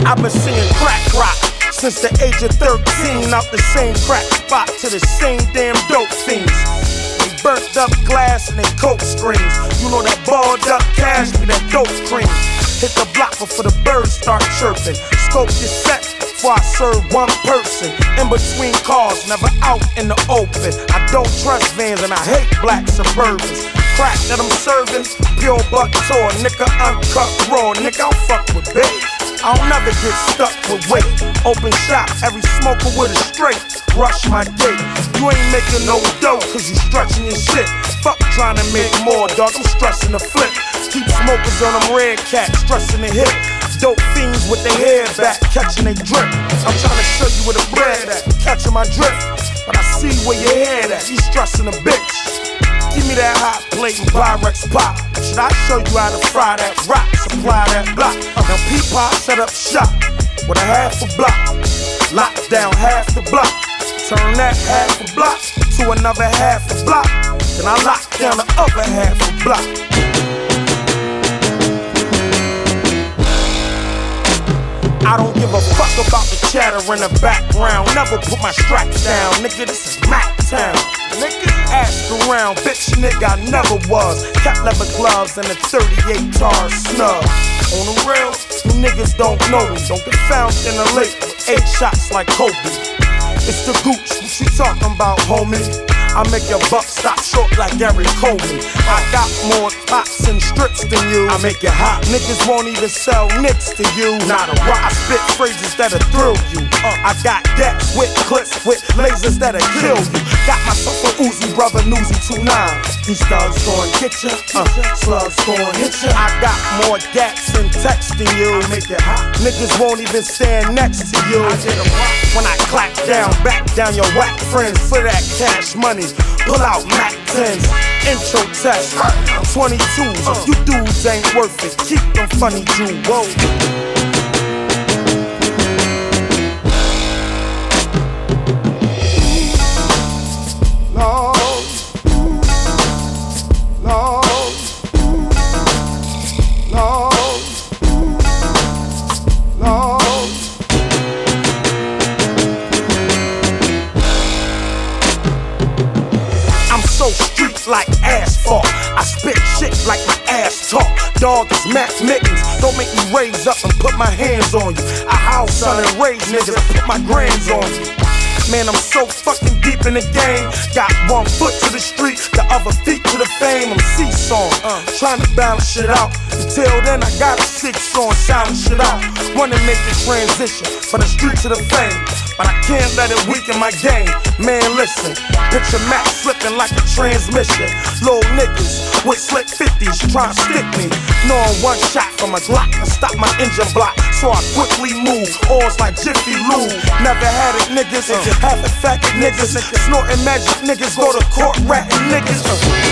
I've been singing crack rock since the age of 13. Out the same crack spot to the same damn dope fiends. They burnt up glass and they coke screens. You know that balled up cash be that dope cream. Hit the block before the birds start chirping. Scope your set before I serve one person. In between cars, never out in the open. I don't trust vans and I hate black Suburbans. Crack that I'm serving, pure buck tour, nigga uncut raw, nigga I'll fuck with bait. I'll never get stuck with weight. Open shop, every smoker with a straight. Rush my date. You ain't making no dough cause you stretching your shit. Fuck trying to make more, dog, I'm stressing the flip. Keep smokers on them red cats, stressing the hip. Dope fiends with their hair back, catching they drip. I'm trying to show you where the bread at, catching my drip. But I see where your head at, you stressing a bitch. Give me that hot plate and Pyrex pop. Should I show you how to fry that rock, supply that block? Now P-Pop set up shop with a half a block. Lock down half the block. Turn that half a block to another half a block. Then I lock down the other half a block. I don't give a fuck about the chatter in the background. Never put my straps down, nigga, this is Mac Town. Nigga, ask around, bitch, nigga, I never was. Cat leather gloves and a 38 tar snub. On the real, you niggas don't know me. Don't get found in the lake with 8 shots like Kobe. It's the gooch, what you talking about, homie? I make your buck stop short like Gary Coleman. I got more pots and strips than you. I make it hot. Niggas won't even sell nicks to you. Not a rock. I spit phrases that'll thrill you. I got decks with clips with lasers that'll kill you. Got myself a Uzi, brother, Newsy 29. These thugs gon' get ya, slugs gon' hit ya. I got more gats and texts than you. I make it hot. Niggas won't even stand next to you. I did a rock. When I clap down, back down your whack friends for that cash money. Pull out Mac 10s, intro test, 22s. You dudes ain't worth it. Keep them funny Jew. Whoa. Like asphalt, I spit shit like my ass talk. Dog is Mac Mittens, don't make me raise up and put my hands on you. I house son and raise niggas and put my grands on you. Man, I'm so fucking deep in the game. Got one foot to the street, the other feet to the fame. I'm seesawing, trying to balance shit out. Until then, I got a 6 on, silence shit out. Wanna make the transition from the street to the fame, but I can't let it weaken my game. Man, listen, picture Mac slipping like a transmission. Little niggas with slick 50s trying to stick me. Knowing one shot from a Glock and stop my engine block, so I quickly move. Oars like Jiffy Lube. Never had it, niggas. Half the faggot niggas. Snorting magic niggas. Go to court ratting niggas.